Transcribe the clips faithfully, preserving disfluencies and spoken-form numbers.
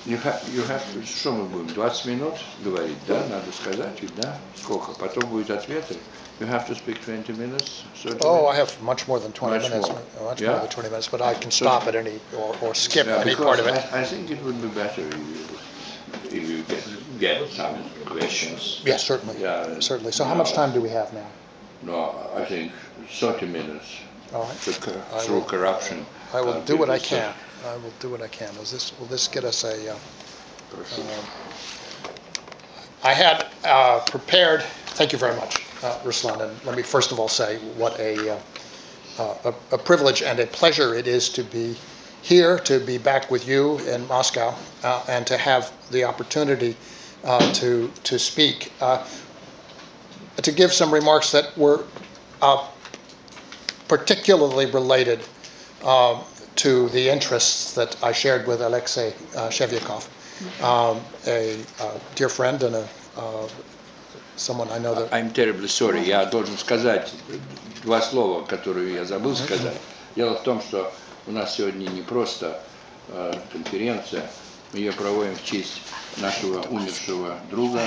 You have, you have to, что мы будем, двадцать минут говорить, да? Надо сказать, да? Сколько? Потом будут ответы. You have to speak twenty minutes, thirty Oh, minutes? I have much more than twenty Much minutes, more. much Yeah? more than twenty minutes, but I can stop at any, or, or skip Yeah, any part of it. I, I think it would be better if you, if you get, get some questions. Yes, certainly, Yeah, certainly. So you how much know. time do we have now? No, I think thirty minutes. All right. Through, I through will, corruption. I will uh, do what I people can. I will do what I can. Is this, will this get us a, uh, um, I had uh, prepared, thank you very much, uh, Ruslan, and let me first of all say what a, uh, uh, a, a privilege and a pleasure it is to be here, to be back with you in Moscow, uh, and to have the opportunity uh, to, to speak. Uh, to give some remarks that were uh, particularly related uh, to the interests that I shared with Alexei uh, Shevyakov, um, a uh, dear friend and a, uh, someone I know that... I'm terribly sorry. Я должен сказать два слова, которые я забыл сказать. Дело в том, что у нас сегодня не просто э, конференция, мы ее проводим в честь нашего умершего друга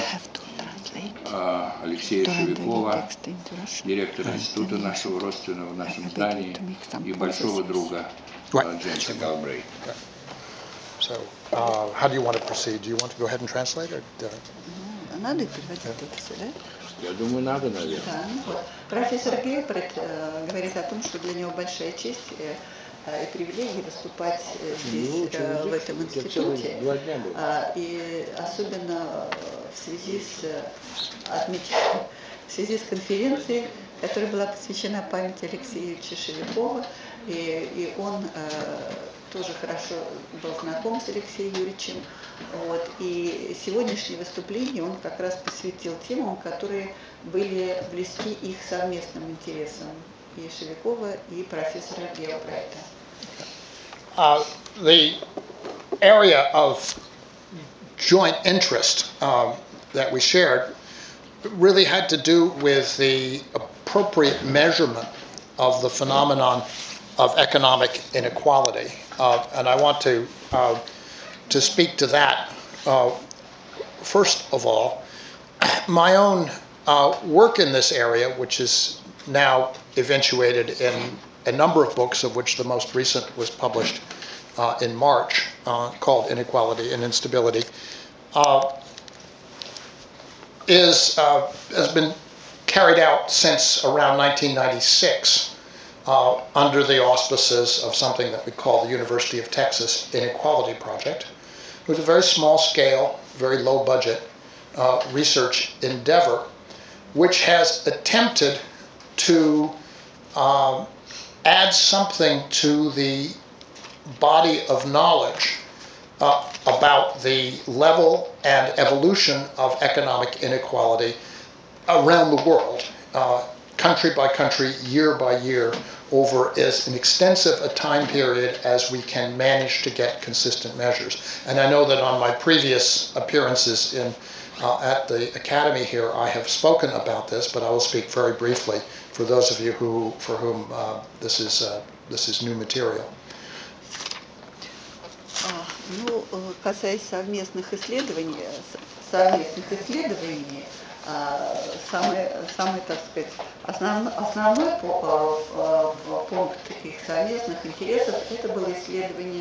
э, Алексея Шевякова, директора института нашего родственного в нашем здании, и большого друга э, Джеймса Галбрейта. So, uh, how do you want to proceed? Do you want to go ahead and translate? Or, uh... Надо переводить тексты, да? Я думаю, надо, наверное. Да, ну вот. Профессор Гейбрид э, говорит о том, что для него большая честь э, и привилегия выступать э, здесь, э, в этом институте, э, и особенно в связи с отмечением, в связи с конференцией, которая была посвящена памяти Алексея Ильича Шевякова, и, и он э, тоже хорошо был знаком с Алексеем Юрьевичем. Вот, и сегодняшнее выступление он как раз посвятил темам, которые были близки их совместным интересам, и Шевякова, и профессора Гелбрейта. Uh, the area of joint interest um, that we shared really had to do with the appropriate measurement of the phenomenon of economic inequality. Uh, and I want to, uh, to speak to that. Uh, first of all, my own uh, work in this area, which is now eventuated in a number of books, of which the most recent was published uh, in March, uh, called Inequality and Instability, uh, is, uh, has been carried out since around nineteen ninety-six uh, under the auspices of something that we call the University of Texas Inequality Project. It was a very small scale, very low budget uh, research endeavor, which has attempted to um, add something to the body of knowledge uh, about the level and evolution of economic inequality around the world, uh, country by country, year by year, over as an extensive a time period as we can manage to get consistent measures. And I know that on my previous appearances in, uh, at the Academy here, I have spoken about this, but I will speak very briefly for those of you who, for whom uh, this is, uh, this is new material. Ну, касаясь совместных исследований, совместных исследований, самый, самый, так сказать, основной, основной пункт их совместных интересов – это было исследование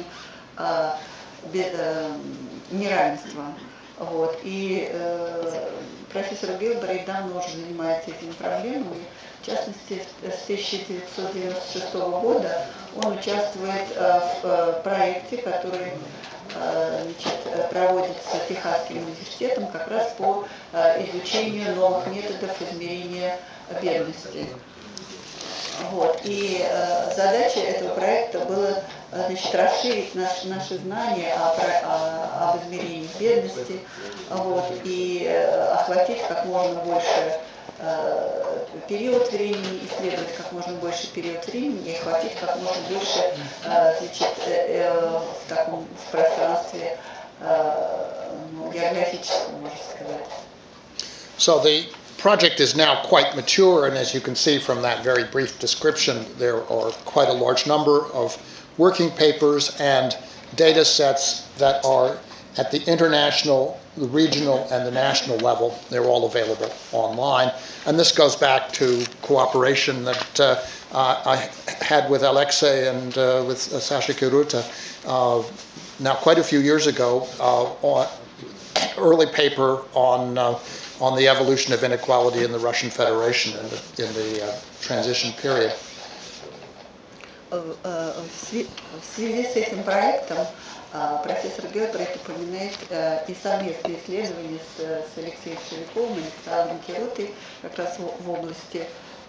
неравенства. Вот. И э, профессор Гилбрейт давно уже занимается этими проблемами. В частности, с тысяча девятьсот девяносто шестого года он участвует э, в э, проекте, который э, значит, проводится Техасским университетом как раз по э, изучению новых методов измерения бедности. Вот. И э, задача этого проекта была, значит, расширить наш, наши знания о, о, об измерении бедности, вот, и э, охватить как можно больше э, период времени, исследовать как можно больше период времени и охватить как можно больше э, значит, э, э, в таком в пространстве э, ну, географическом, можно сказать. So the project is now quite mature, and as you can see from that very brief description, there are quite a large number of working papers and data sets that are at the international, the regional, and the national level. They're all available online. And this goes back to cooperation that uh, uh, I had with Alexei and uh, with uh, Sasha Kiruta uh, now quite a few years ago, uh, on early paper on uh, on the evolution of inequality in the Russian Federation in the, in the uh, transition period. В связи с этим проектом профессор Гелбрейт упоминает и совместные исследования с, с Алексеем Шевиковым и Александром Кирутой как раз в, в области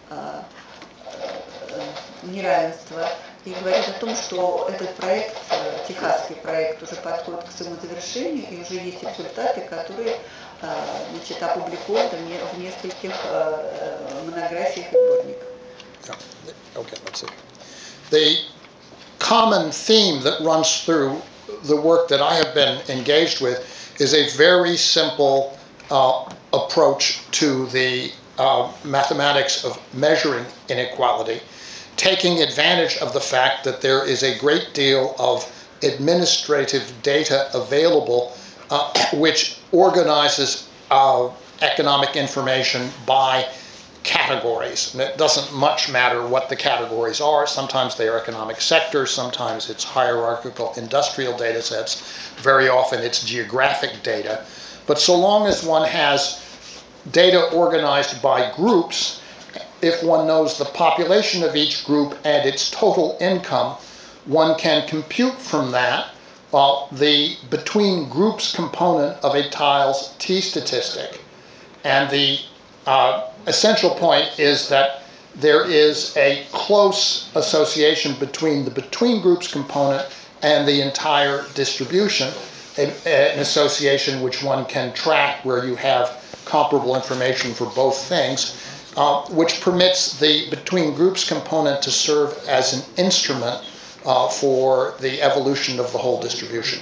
неравенства, и говорит о том, что этот проект, техасский проект, уже подходит к своему завершению, и уже есть результаты, которые значит, опубликованы в нескольких монографиях и сборниках. Okay, let's see. The common theme that runs through the work that I have been engaged with is a very simple uh, approach to the uh, mathematics of measuring inequality, taking advantage of the fact that there is a great deal of administrative data available uh, which organizes uh, economic information by categories. And it doesn't much matter what the categories are. Sometimes they are economic sectors, sometimes it's hierarchical industrial data sets, very often it's geographic data. But so long as one has data organized by groups, if one knows the population of each group and its total income, one can compute from that uh, the between groups component of a tile's t-statistic. And the uh, essential point is that there is a close association between the between groups component and the entire distribution, an, an association which one can track where you have comparable information for both things, uh, which permits the between groups component to serve as an instrument uh, for the evolution of the whole distribution.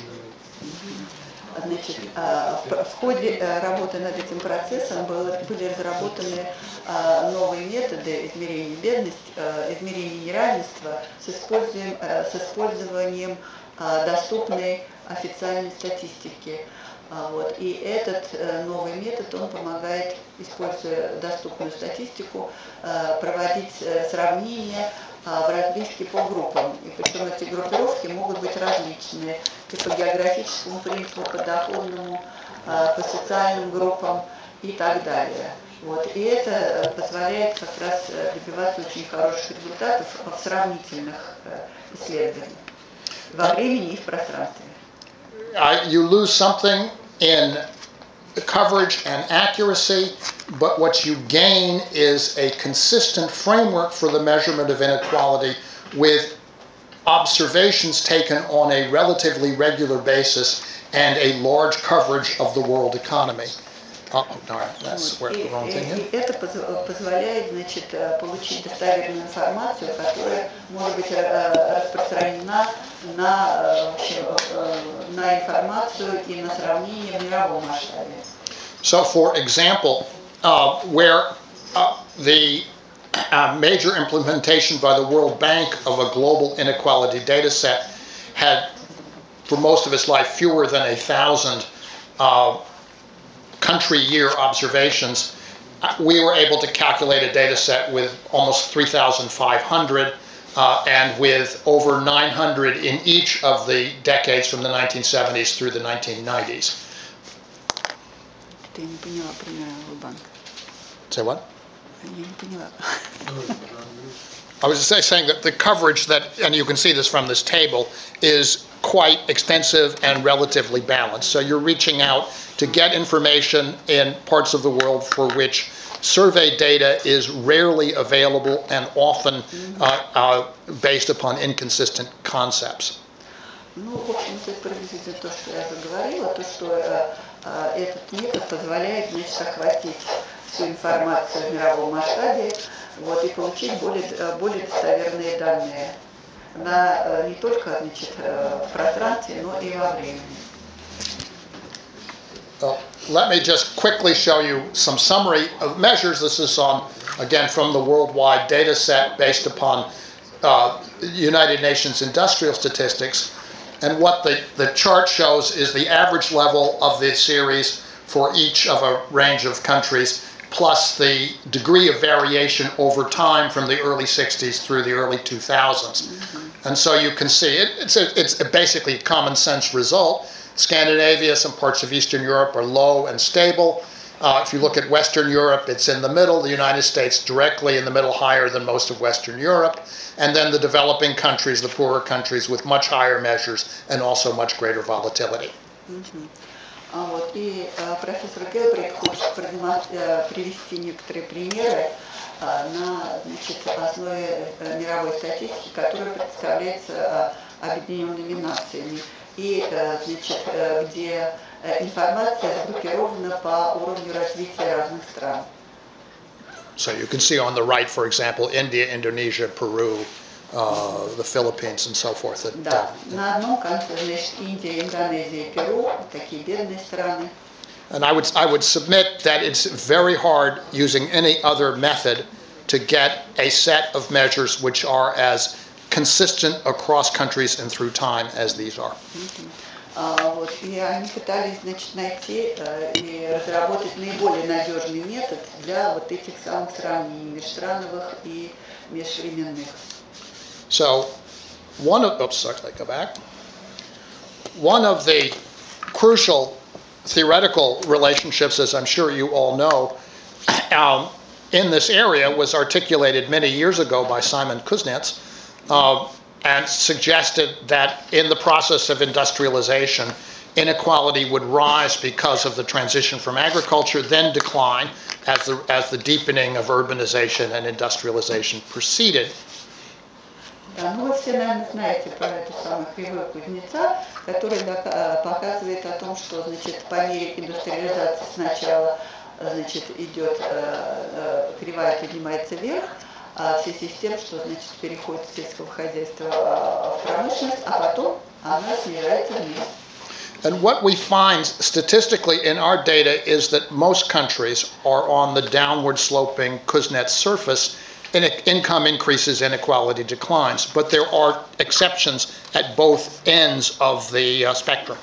Значит, в ходе работы над этим процессом были разработаны новые методы измерения бедности, измерения неравенства с использованием, с использованием доступной официальной статистики. Вот. И этот новый метод, он помогает, используя доступную статистику, проводить сравнения в разбивке по группам. И причем эти группировки могут быть различные, и по географическому принципу, по доходному, по социальным группам и так далее. Вот. И это позволяет как раз добиваться очень хороших результатов в сравнительных исследованиях во времени и в пространстве. You lose something in coverage and accuracy, but what you gain is a consistent framework for the measurement of inequality with observations taken on a relatively regular basis and a large coverage of the world economy. Oh, darn, that's where the wrong thing is. И это позволяет, значит, получить достоверную информацию, которая может быть распространена на, на информацию и на сравнение в мировом масштабе. So, for example, uh, where uh, the uh, major implementation by the World Bank of a global inequality data set had, for most of its life, fewer than a thousand uh, country year observations, we were able to calculate a data set with almost three thousand five hundred uh, and with over nine hundred in each of the decades from the nineteen seventies through the nineteen nineties. Ты не поняла примера World Say what? Я не поняла. I was just saying that the coverage that, and you can see this from this table, is quite extensive and relatively balanced. So you're reaching out to get information in parts of the world for which survey data is rarely available and often uh, uh, based upon inconsistent concepts. Ну, в общем-то, это приблизительно то, что я заговорила, то, что э, этот метод позволяет, значит, охватить всю информацию в мировом масштабе, вот, и получить более, более достоверные данные на, не только, значит, в пространстве, но и во времени. Uh, let me just quickly show you some summary of measures. This is on, again, from the worldwide data set based upon uh, United Nations industrial statistics. And what the, the chart shows is the average level of the series for each of a range of countries, plus the degree of variation over time from the early sixties through the early two thousands. Mm-hmm. And so you can see it, it's, a, it's a basically a common sense result. Scandinavia, some parts of Eastern Europe are low and stable. Uh, if you look at Western Europe, it's in the middle. The United States directly in the middle, higher than most of Western Europe. And then the developing countries, the poorer countries, with much higher measures and also much greater volatility. Mm-hmm. А вот, и э, профессор Гелбрейт хочет э, привести некоторые примеры э, на значит, основе э, мировой статистики, которая представляется э, Объединенными Нациями, и э, значит, э, где э, информация сгруппирована по уровню развития разных стран. So you can see on the right, for example, India, Indonesia, Peru, uh, the Philippines, and so forth. That, да, на одном конце, значит, Индия, Индонезия и Перу, такие бедные страны. And I would, I would submit that it's very hard using any other method to get a set of measures which are as consistent across countries and through time as these are. Mm-hmm. Uh, вот, и они пытались, значит, найти uh, и разработать наиболее надежный метод для вот этих самых сравнений межстрановых и межвременных. So, one of, oops, sorry, I go back. One of the crucial theoretical relationships, as I'm sure you all know, um, in this area was articulated many years ago by Simon Kuznets, uh, and suggested that in the process of industrialization, inequality would rise because of the transition from agriculture, then decline as the, as the deepening of urbanization and industrialization proceeded. Да, ну вы все, наверное, знаете про эту самую кривую Кузнеца, которая показывает о том, что, значит, по мере индустриализации сначала, значит, идет э, кривая поднимается вверх, в связи с тем, что, значит, переходит с сельского хозяйства в промышленность, а потом она снижается вниз. And what we find statistically in our data is that most countries are on the downward sloping Kuznets surface. Income increases, inequality declines, but there are exceptions at both ends of the uh, spectrum.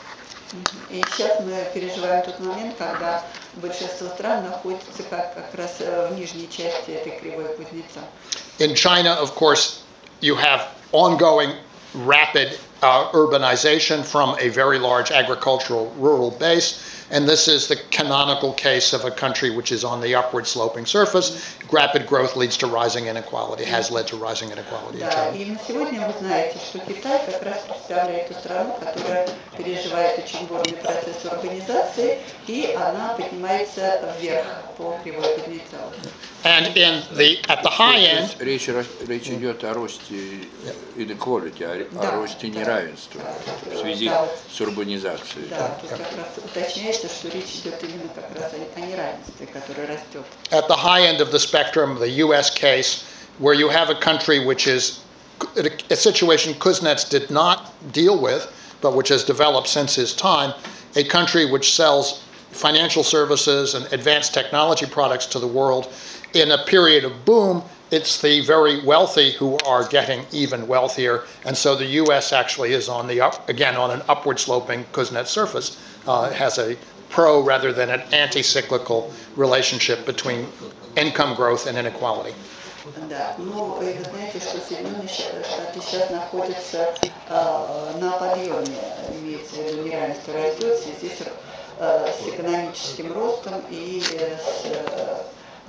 И сейчас мы переживаем тот момент, когда большинство стран находится как, как раз в нижней части этой кривой Кузнеца. In China, of course, you have ongoing rapid uh, urbanization from a very large agricultural rural base. And this is the canonical case of a country which is on the upward sloping surface. Rapid growth leads to rising inequality, has led to rising inequality in China. Да, и на сегодня вы знаете, что Китай как раз представляет ту страну, которая переживает очень бурный процесс урбанизации, и она поднимается вверх по кривой Кузнеца. And in the, at the high end, речь, речь идет о росте inequality, о, да, о росте да, неравенства да, в связи да, с урбанизацией. Да, тут как раз уточняется, что речь идет именно как раз о, о неравенстве, которое растет. At the high end of the spectrum, the U S case, where you have a country which is a situation Kuznets did not deal with, but which has developed since his time, a country which sells financial services and advanced technology products to the world. In a period of boom, it's the very wealthy who are getting even wealthier, and so the U S actually is on the up, again on an upward sloping Kuznets surface. Uh, it has a pro rather than an anti-cyclical relationship between income growth and inequality. Да, ну вы знаете, что Соединенные Штаты сейчас находятся э, на подъеме, имеется в виду неравенство растет в связи с, э, с экономическим ростом и э, с э,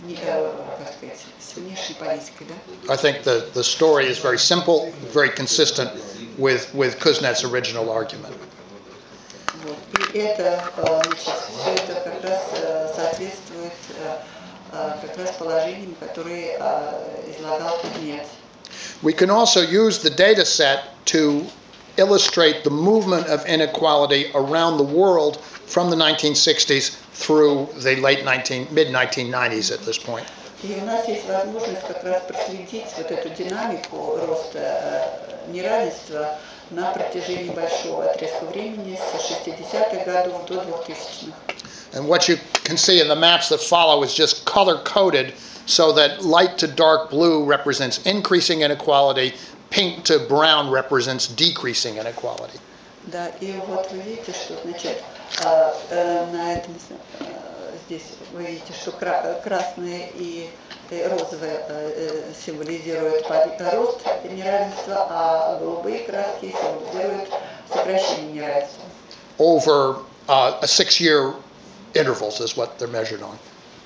I think the, the story is very simple, very consistent with, with Kuznets' original argument. И это, значит, все это как раз соответствует как раз положениям, которые излагал Кузнец. We can also use the data set to illustrate the movement of inequality around the world from the nineteen sixties through the late nineteen, mid nineteen nineties at this point. И у нас есть возможность как раз проследить вот эту динамику роста неравенства на протяжении большого отрезка времени с шестидесятых годов до двухтысячных. And what you can see in the maps that follow is just color-coded so that light to dark blue represents increasing inequality, pink to brown represents decreasing inequality. Да, и вот вы видите, что значит э, э, на этом э, здесь вы видите, что кра- красные и э, розовые э, э, символизируют пад- рост неравенства, а голубые краски символизируют сокращение неравенства. Over uh, a six-year intervals is what they're measured on.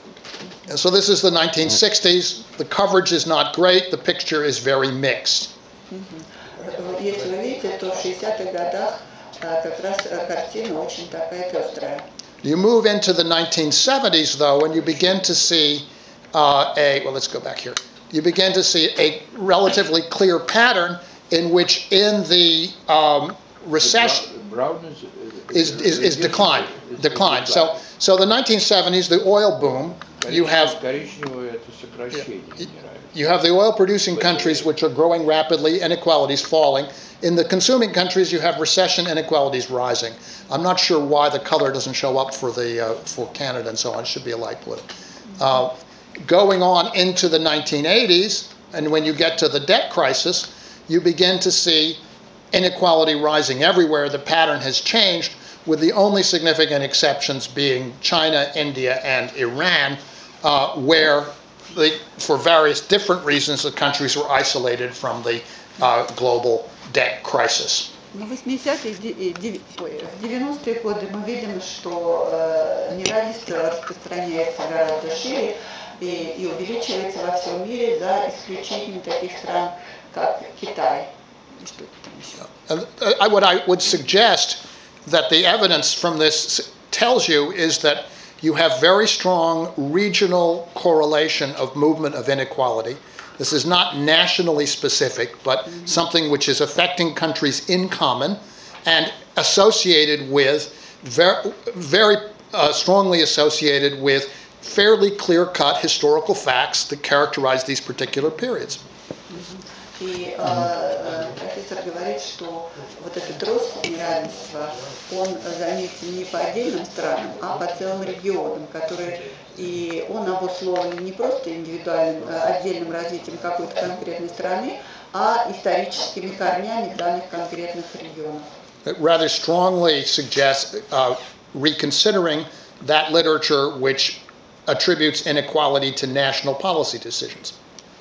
And so this is the nineteen sixties. The coverage is not great. The picture is very mixed. Мгм. Если вы видите, то в шестидесятых годах э, как раз э, картина очень такая пестрая. You move into the nineteen seventies, though, and you begin to see uh, a, well, let's go back here. You begin to see a relatively clear pattern in which in the um, recession Brown is, is, is, is decline, decline. So, so the nineteen seventies, the oil boom, you have, коричневое это сокращение неравенства. you have the oil-producing countries which are growing rapidly, inequalities falling. In the consuming countries, you have recession, inequalities rising. I'm not sure why the color doesn't show up for the uh, for Canada and so on. It should be a light blue. Uh, going on into the nineteen eighties, and when you get to the debt crisis, you begin to see inequality rising everywhere. The pattern has changed, with the only significant exceptions being China, India, and Iran, uh, where the, for various different reasons, the countries were isolated from the uh, global debt crisis. Но в восьмидесятые, и деви- ой, в девяностые годы мы видим, что э, неравенство распространяется гораздо шире и, и увеличивается во всем мире, за исключением таких стран, как Китай. И что там еще? And uh, what I would suggest that the evidence from this tells you is that you have very strong regional correlation of movement of inequality. This is not nationally specific, but mm-hmm. something which is affecting countries in common and associated with, very, very uh, strongly associated with fairly clear-cut historical facts that characterize these particular periods. Mm-hmm. И э, профессор говорит, что вот этот рост неравенства, он заметен не по отдельным странам, а по целым регионам, которые, и он обусловлен не просто индивидуальным, отдельным развитием какой-то конкретной страны, а историческими корнями данных конкретных регионов. It rather strongly suggests uh, reconsidering that literature which attributes inequality to national policy decisions.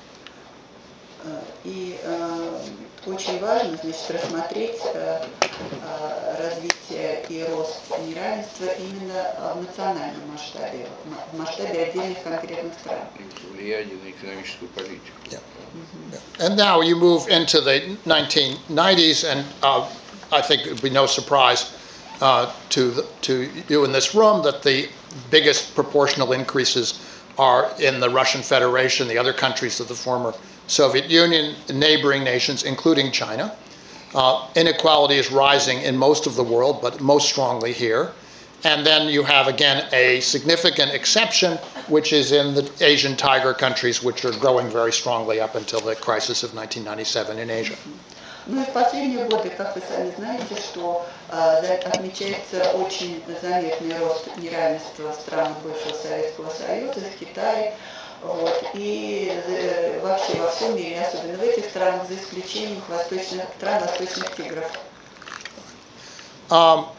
И э, очень важно, значит, рассмотреть э, э, развитие и рост неравенства именно в национальном масштабе, в масштабе отдельных конкретных стран. Влияние на экономическую политику. Yeah. Mm-hmm. And now you move into the nineteen nineties, and uh, I think it would be no surprise uh, to the, to you in this room that the biggest proportional increases are in the Russian Federation, the other countries of the former Soviet Union, neighboring nations, including China. Uh, inequality is rising in most of the world, but most strongly here. And then you have, again, a significant exception, which is in the Asian tiger countries, which are growing very strongly up until the crisis of nineteen ninety-seven in Asia. Ну и в последние годы, как вы сами знаете, что э, отмечается очень заметный рост неравенства в странах бывшего Советского Союза, в Китае, вот, и э, вообще во всем мире, особенно в этих странах, за исключением восточных, стран восточных тигров. Um,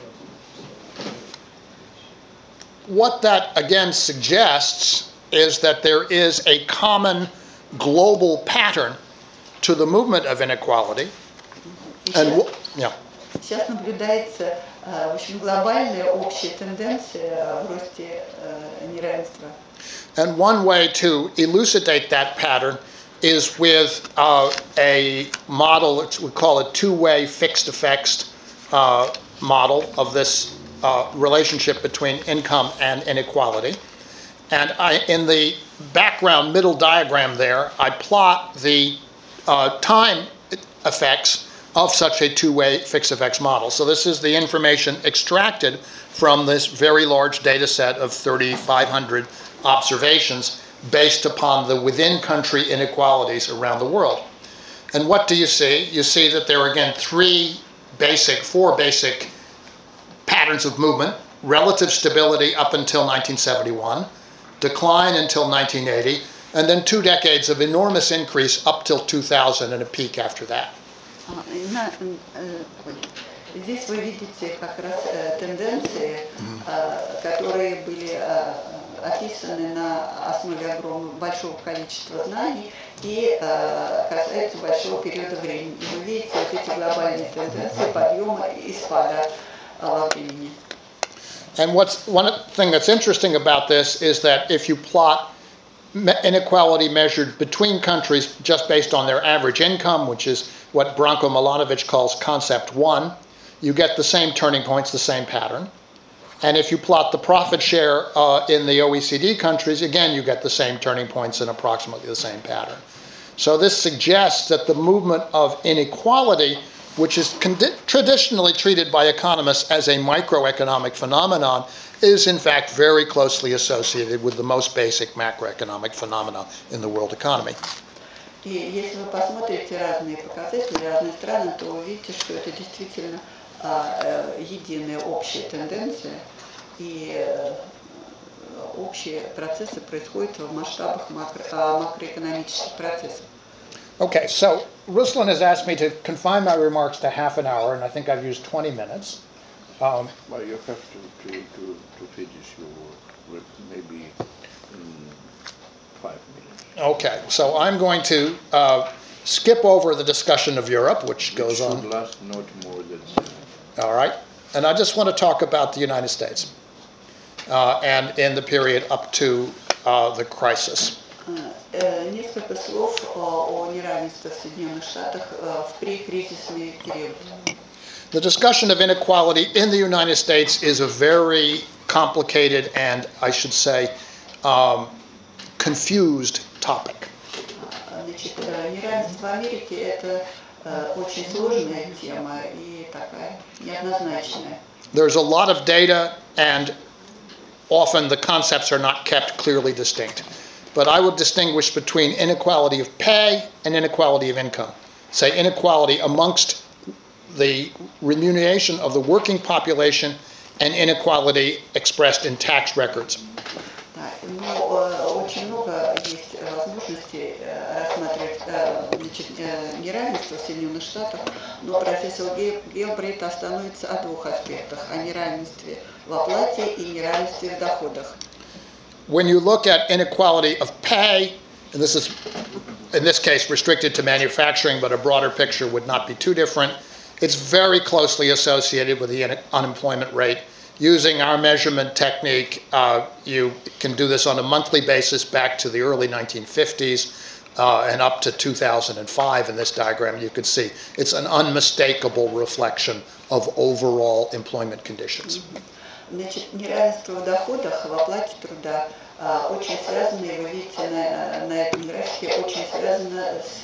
what that again suggests is that there is a common global pattern to the movement of inequality. And yeah. Сейчас наблюдается в общем, глобальная общая тенденция в росте неравенства. And one way to elucidate that pattern is with uh, a model, we call it two-way fixed effects uh, model of this uh, relationship between income and inequality. And I, in the background middle diagram there, I plot the uh, time effects of such a two-way fixed effects model. So this is the information extracted from this very large data set of thirty-five hundred observations based upon the within-country inequalities around the world. And what do you see? You see that there are, again, three basic, four basic patterns of movement: relative stability up until nineteen seventy-one, decline until nineteen eighty, and then two decades of enormous increase up till two thousand and a peak after that. Здесь вы видите как раз э, тенденции, э, которые были э, описаны на основе огромного большого количества знаний и э, касаются большого периода времени. И вы видите вот эти глобальные тенденции подъема и спада э, во времени. And what's one thing that's interesting about this is that if you plot inequality measured between countries just based on their average income, which is what Branko Milanovic calls concept one, you get the same turning points, the same pattern. And if you plot the profit share uh, in the O E C D countries, again, you get the same turning points and approximately the same pattern. So this suggests that the movement of inequality, which is traditionally treated by economists as a microeconomic phenomenon, is in fact very closely associated with the most basic macroeconomic phenomena in the world economy. И если вы посмотрите разные показатели, разные страны, то вы увидите, что это действительно а, единая общая тенденция, и э, общие процессы происходят в масштабах макро, а, макроэкономических процессов. Okay, so Ruslan has asked me to confine my remarks to half an hour, and I think I've used twenty minutes. Um, well, you have to, to, to, to finish your work maybe in five minutes. Okay, so I'm going to uh, skip over the discussion of Europe, which, which goes should on. last not more than seven. All right, and I just want to talk about the United States uh, and in the period up to uh, the crisis. Несколько слов о неравенстве в Соединенных Штатах в прекризисный период. The discussion of inequality in the United States is a very complicated and, I should say, um, confused topic. Значит, неравенство в Америке – это очень сложная тема и такая неоднозначная. There's a lot of data, and often the concepts are not kept clearly distinct. But I would distinguish between inequality of pay and inequality of income. Say inequality amongst the remuneration of the working population and inequality expressed in tax records. Да, ну, очень много есть возможностей рассматривать значит, неравенство в Соединенных Штатах, но профессор Гелбрейт остановится о двух аспектах – о неравенстве в оплате и неравенстве в доходах. When you look at inequality of pay, and this is in this case restricted to manufacturing, but a broader picture would not be too different, it's very closely associated with the unemployment rate. Using our measurement technique, uh, you can do this on a monthly basis back to the early nineteen fifties uh, and up to two thousand five in this diagram. You can see it's an unmistakable reflection of overall employment conditions. Значит, неравенство в доходах, в оплате труда э, очень связано, и вы видите на, на этом графике, очень связано с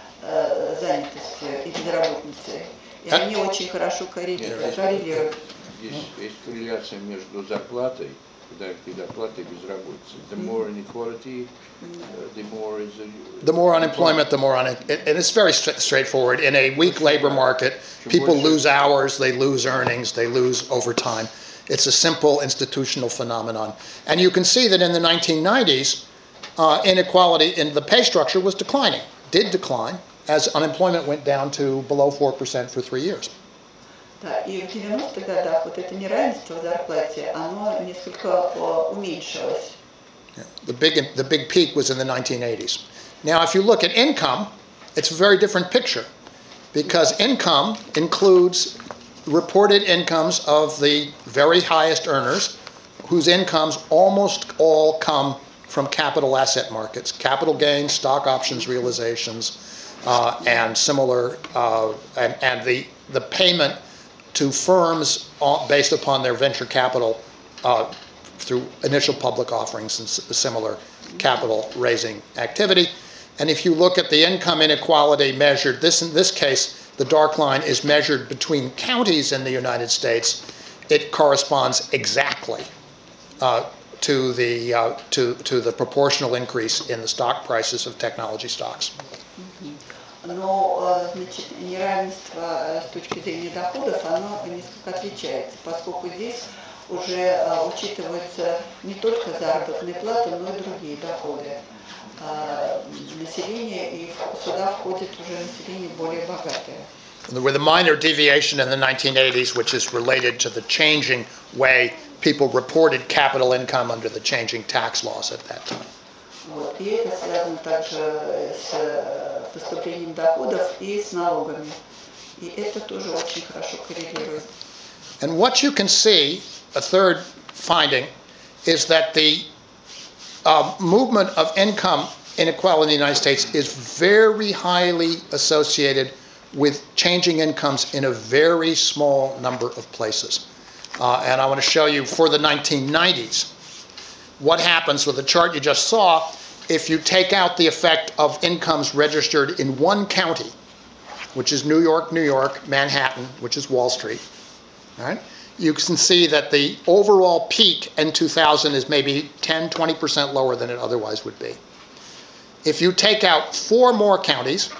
э, занятостью и безработицей. И они очень хорошо коррелируют. Здесь есть корреляция между зарплатой, зарплатой и безработицей. The more inequality, uh, the more is a, the more unemployment, the more un and it's very st straightforward. In a weak labor market, people lose hours, they lose earnings, they lose overtime. It's a simple institutional phenomenon. And you can see that in the nineteen nineties, uh, inequality in the pay structure was declining, did decline, as unemployment went down to below four percent for three years. Да, и в девяностых годах вот это неравенство в зарплате, оно несколько уменьшилось. The big, the big peak was in the nineteen eighties. Now, if you look at income, it's a very different picture, because income includes reported incomes of the very highest earners, whose incomes almost all come from capital asset markets, capital gains, stock options realizations, uh, and similar, uh, and, and the, the payment to firms based upon their venture capital uh, through initial public offerings and similar capital raising activity. And if you look at the income inequality measured, this in this case, the dark line is measured between counties in the United States. It corresponds exactly uh, to the uh, to to the proportional increase in the stock prices of technology stocks. Но, значит, неравенство с точки зрения доходов, оно несколько отличается, поскольку здесь уже учитываются не только заработные платы, но и другие доходы населения, и сюда входит уже население более богатое. with a minor deviation in the nineteen eighties, which is related to the changing way people reported capital income under the changing tax laws at that time. Вот. И это связано также с поступлением доходов и с налогами. И это тоже очень хорошо коррелирует. And what you can see, a third finding, is that the uh, movement of income inequality in the United States is very highly associated with changing incomes in a very small number of places. Uh, and I want to show you for the nineteen nineties what happens with the chart you just saw if you take out the effect of incomes registered in one county, which is New York, New York, Manhattan, which is Wall Street. All right? You can see that the overall peak in two thousand is maybe ten, twenty percent lower than it otherwise would be. If you take out four more counties,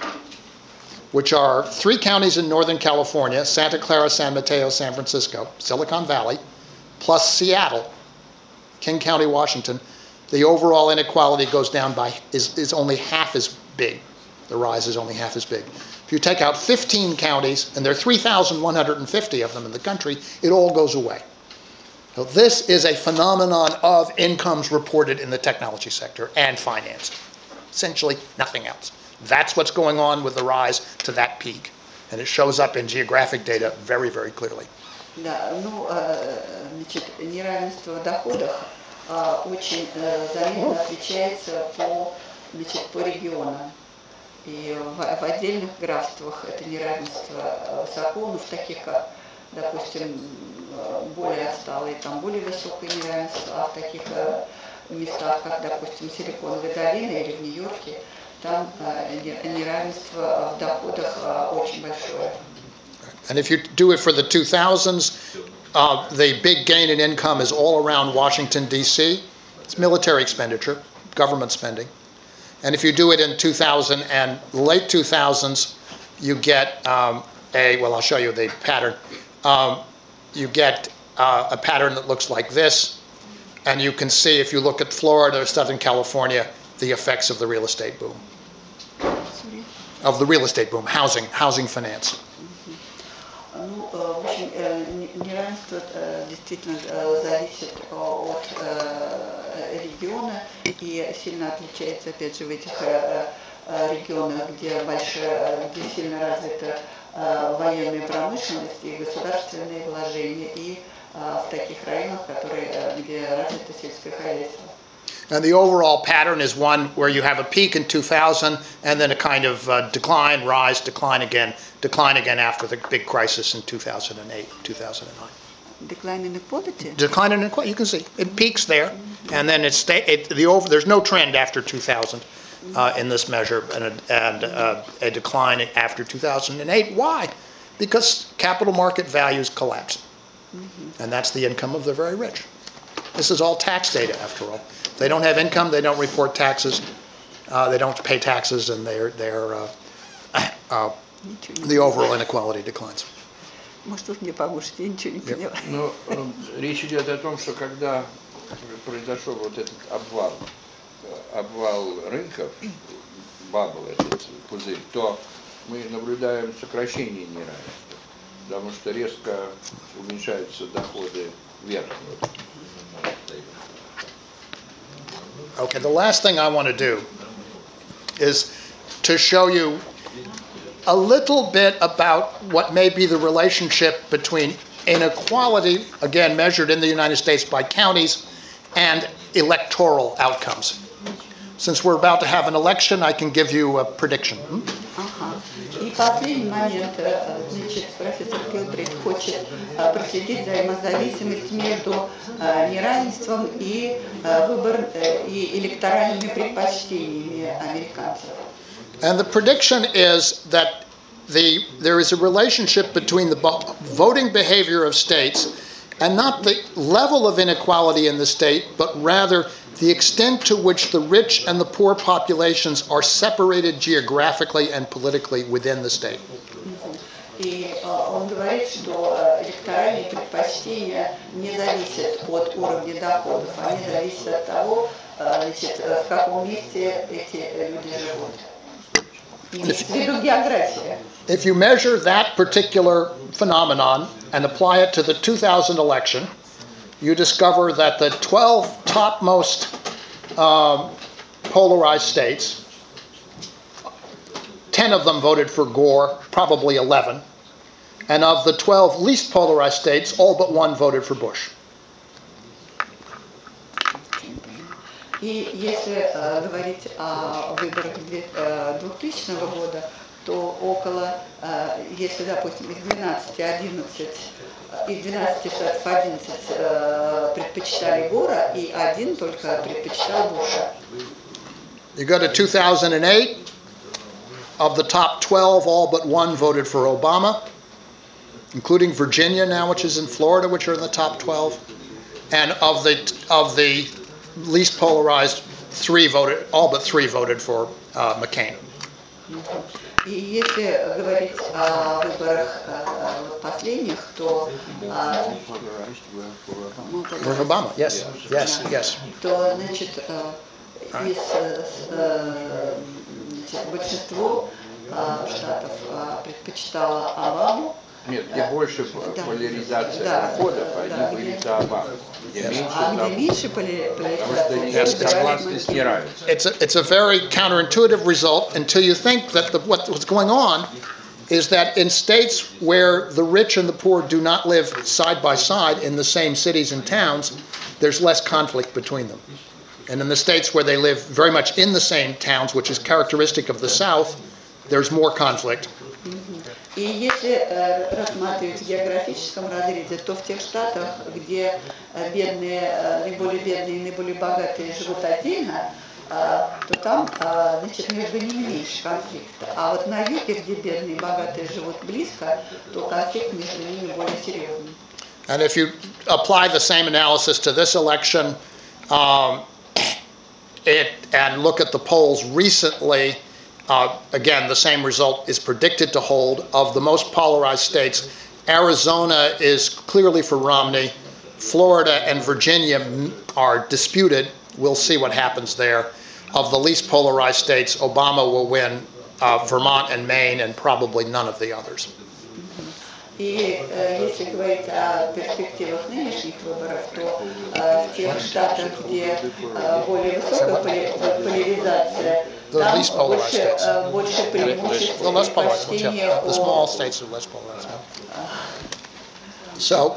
which are three counties in Northern California, Santa Clara, San Mateo, San Francisco, Silicon Valley, plus Seattle, King County, Washington, the overall inequality goes down by, is, is only half as big. The rise is only half as big. If you take out fifteen counties, and there are three thousand one hundred fifty of them in the country, it all goes away. So this is a phenomenon of incomes reported in the technology sector and finance. Essentially nothing else. That's what's going on with the rise to that peak. And it shows up in geographic data very, very clearly. Да, ну, значит, неравенство в доходах очень заметно отличается по, значит, по регионам. И в, в отдельных графствах это неравенство высоко, но в таких, как, допустим, более отсталые, там более высокое неравенство, а в таких местах, как, допустим, Силиконовая долина или в Нью-Йорке, там неравенство в доходах очень большое. And if you do it for the two thousands, uh, the big gain in income is all around Washington, D C. It's military expenditure, government spending. And if you do it in two thousand and late two thousands, you get um, a, well, I'll show you the pattern. Um, you get uh, a pattern that looks like this. And you can see, if you look at Florida or Southern California, the effects of the real estate boom. Sorry? Of the real estate boom, housing, housing finance. Ну, в общем, неравенство действительно зависит от региона и сильно отличается, опять же, в этих регионах, где большая, где сильно развита военная промышленность и государственные вложения, и в таких районах, которые, где развито сельское хозяйство. And the overall pattern is one where you have a peak in two thousand and then a kind of uh, decline, rise, decline again, decline again after the big crisis in two thousand eight, two thousand nine. Decline in equality? Decline in equality, you can see. It peaks there, and then it stay, it, the over, there's no trend after two thousand uh, in this measure, and, a, and uh, a decline after two thousand eight. Why? Because capital market values collapse. Mm-hmm. And that's the income of the very rich. This is all tax data, after all. They don't have income, they don't report taxes, uh, they don't pay taxes, and they're, they're, uh, uh, the overall inequality declines. Может, тут мне поможете, я ничего не поняла. Ну, речь идет о том, что когда произошел вот этот обвал, обвал рынков, бабл, этот пузырь, то мы наблюдаем сокращение неравенства, потому что резко уменьшаются доходы верхнего. Okay, the last thing I want to do is to show you a little bit about what may be the relationship between inequality, again measured in the United States by counties, and electoral outcomes. Since we're about to have an election, I can give you a prediction. Hmm? Ага. И последний момент, значит, профессор Гилбрейт хочет проследить взаимозависимость между неравенством и выбор и электоральными предпочтениями американцев. And the prediction is that the, there is a relationship between the voting behavior of states and not the level of inequality in the state, but rather the extent to which the rich and the poor populations are separated geographically and politically within the state. И он говорит, что электоральные предпочтения не зависят от уровня доходов, они зависят от того, значит, в каком месте эти люди живут. Имеется в виду география. If you measure that particular phenomenon and apply it to the two thousand election, you discover that the twelve topmost um, polarized states, ten of them voted for Gore, probably eleven, and of the twelve least polarized states, all but one voted for Bush. И если э, говорить о выборах двухтысячного года, то около, э, если, допустим, из двенадцати, одиннадцать, из двенадцати штатов одиннадцать э, предпочитали Гора, и один только предпочитал Буша. You go to two thousand eight, of the top twelve, all but one voted for Obama, including Virginia now, which is in Florida, which are in the top twelve. And of the of the least polarized, three voted, all but three voted for uh, McCain. И если говорить о выборах последних, то For Obama, yes, yes, yes. то, значит, из значит, большинство штатов предпочитало Обаму. Нет, где больше да. поляризация да, доходов, да, они да, были где, за Обаму. Где а меньше где за меньше поляризация, Yes, согласность не равенства. It's a, it's a very counterintuitive result until you think that the, what, what's going on is that in states where the rich and the poor do not live side by side in the same cities and towns, there's less conflict between them. And in the states where they live very much in the same towns, which is characteristic of the South, there's more conflict. И если э, рассматривать в географическом разрезе, то в тех штатах, где э, бедные, э, наиболее бедные и наиболее богатые живут отдельно, э, то там э, значит, между ними меньше конфликта. А вот на юге, где бедные и богатые живут близко, то конфликт между ними более серьезный. And if you apply the same analysis to this election, um, it, and look at the polls recently, Uh, again, the same result is predicted to hold. Of the most polarized states, Arizona is clearly for Romney. Florida and Virginia are disputed. We'll see what happens there. Of the least polarized states, Obama will win uh, Vermont and Maine, and probably none of the others. И э, если говорить о перспективах нынешних выборов, то э, в тех штатах, где э, более высокая поляризация, там больше, э, больше преимуществ предпочтения о... So,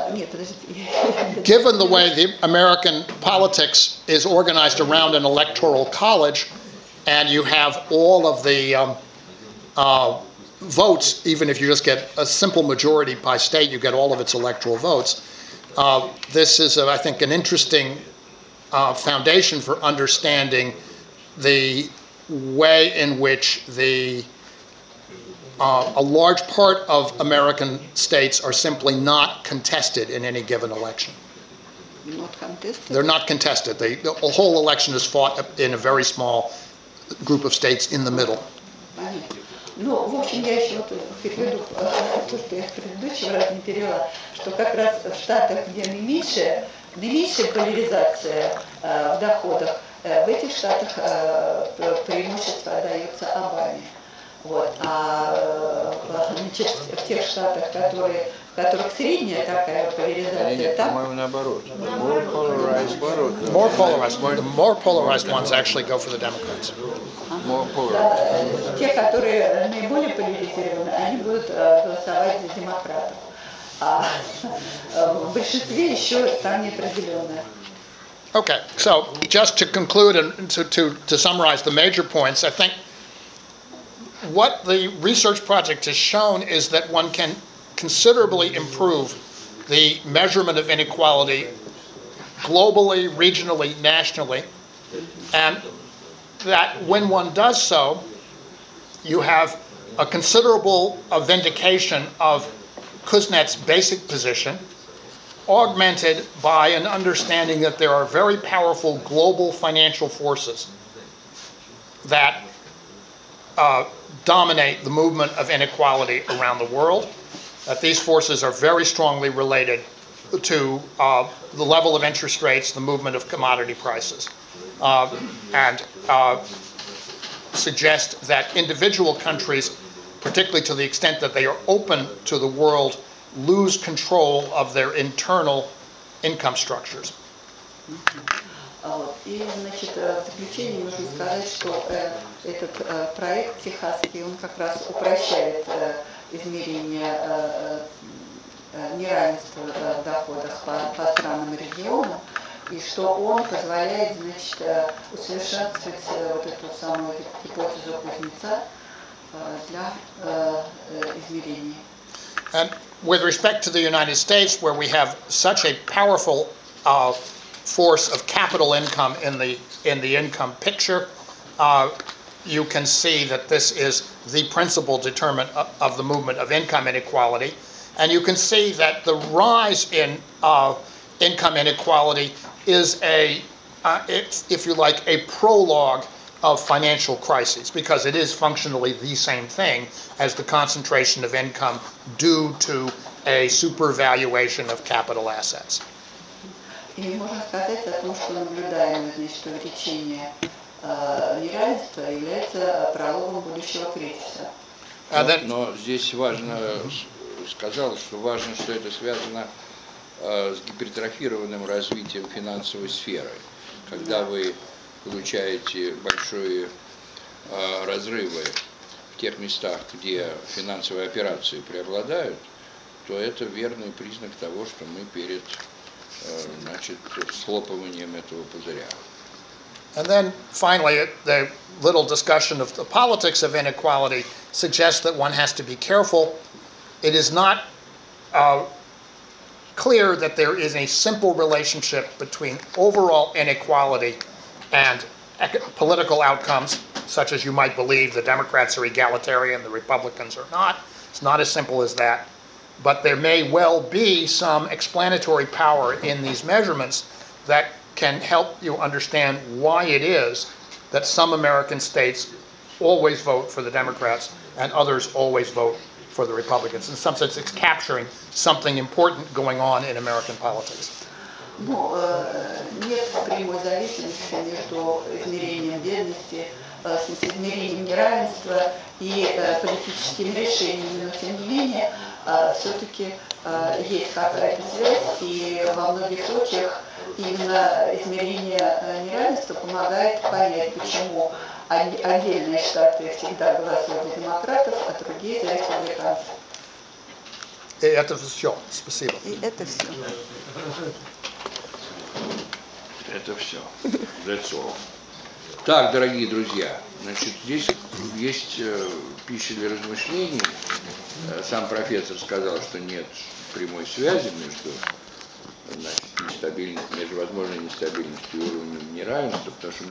given the way the American politics is organized around an electoral college, and you have all of the um, uh, votes, even if you just get a simple majority by state, you get all of its electoral votes. Uh, this is, uh, I think, an interesting uh, foundation for understanding the way in which the uh, a large part of American states are simply not contested in any given election. Not contested? They're not contested. They, the whole election is fought in a very small group of states in the middle. Ну, в общем, я еще вот переведу то, что я с предыдущего раза не перевела, что как раз в штатах, где наименьшая, наименьшая поляризация э, в доходах, э, в этих штатах э, преимущество отдается Обаме. Вот. А значит, в тех штатах, которые, в которых средняя такая поляризация, там... По-моему, наоборот. More polarized. More polarized. The more polarized ones actually go for the Democrats. More polarized. Те, которые наиболее поляризированы, они будут голосовать за демократов. А в большинстве еще там неопределенное. Okay, so just to conclude and to, to, to summarize the major points, I think what the research project has shown is that one can considerably improve the measurement of inequality globally, regionally, nationally, and that when one does so, you have a considerable uh, vindication of Kuznets' basic position, augmented by an understanding that there are very powerful global financial forces that uh, dominate the movement of inequality around the world, that these forces are very strongly related to uh, the level of interest rates, the movement of commodity prices. Uh, and uh, suggest that individual countries, particularly to the extent that they are open to the world, lose control of their internal income structures. Вот. И, значит, в заключение нужно сказать, что э, этот э, проект техасский, он как раз упрощает э, измерение э, э, неравенства э, в доходах по, по странам и регионам, и что он позволяет, значит, э, усовершенствовать э, вот эту самую гипотезу Кузнеца э, для э, э, измерений. And with respect to the United States, where we have such a powerful uh, force of capital income in the in the income picture, uh, you can see that this is the principal determinant of, of the movement of income inequality. And you can see that the rise in uh, income inequality is a, uh, if, if you like, a prologue of financial crises, because it is functionally the same thing as the concentration of income due to a supervaluation of capital assets. И можно сказать о том, что наблюдаемое, значит, увеличение э, неравенства является прологом будущего кризиса. Но, но здесь важно, сказал, что важно, что это связано э, с гипертрофированным развитием финансовой сферы. Когда да. вы получаете большие э, разрывы в тех местах, где финансовые операции преобладают, то это верный признак того, что мы перед значит, схлопыванием этого пузыря. And then finally, the little discussion of the politics of inequality suggests that one has to be careful. It is not uh, clear that there is a simple relationship between overall inequality and political outcomes, such as you might believe the Democrats are egalitarian, the Republicans are not. It's not as simple as that. But there may well be some explanatory power in these measurements that can help you understand why it is that some American states always vote for the Democrats and others always vote for the Republicans. In some sense, it's capturing something important going on in American politics. Ну, нет прямой зависимости между измерением бедности, в смысле измерением неравенства и политическими решениями, но тем не менее все-таки есть какая-то связь, и во многих случаях именно измерение неравенства помогает понять, почему отдельные штаты всегда голосуют за демократов, а другие за республиканцев. И это все. Спасибо. И это все. Это все. That's all. Так, дорогие друзья, значит, здесь есть э, пища для размышлений. Сам профессор сказал, что нет прямой связи между, значит, нестабильностью, между возможной нестабильностью и уровнем неравенства, потому что